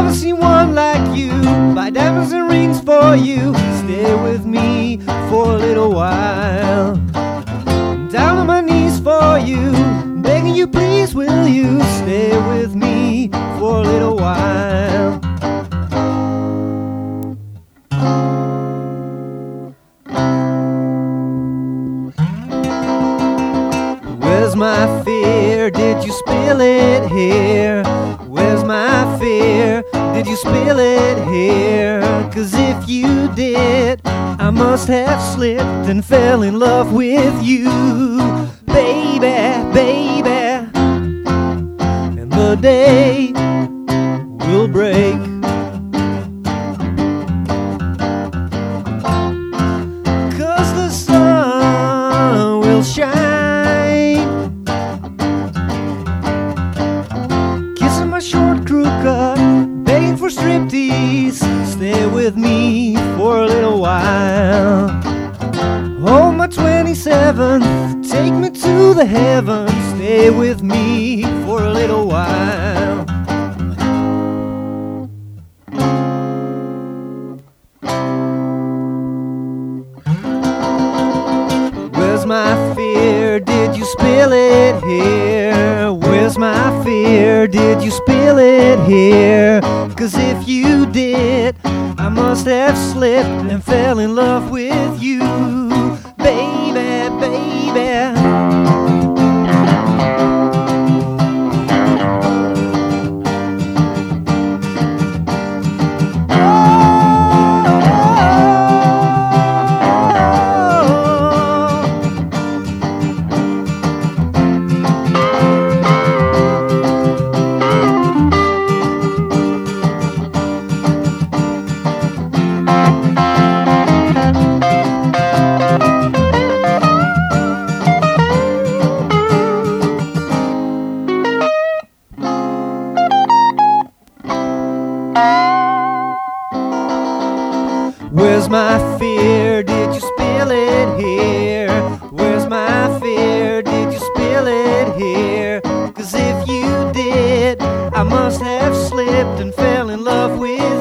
Never seen one like you. Buy diamonds and rings for you. Stay with me for a little while. Down on my knees for you, begging you, please, will you stay with me for a little while? Where's my fear? Did you spill it here? Where's my fear? Did you spill it here? 'Cause if you did, I must have slipped and fell in love with you, baby, baby. And the day will break. 'Cause the sun will shine, kissing my short crew cut, begging for striptease. Stay with me for a little while. Hold my 27th, take me to the heavens. Stay with me for a little while. Where's my fear? Did you spill it here? Where's my fear? Did you spill it here? 'Cause if you did, I must have slipped and fell in love with you, baby, baby. Where's my fear? Did you spill it here? Where's my fear? Did you spill it here? 'Cause if you did, I must have slipped and fell in love with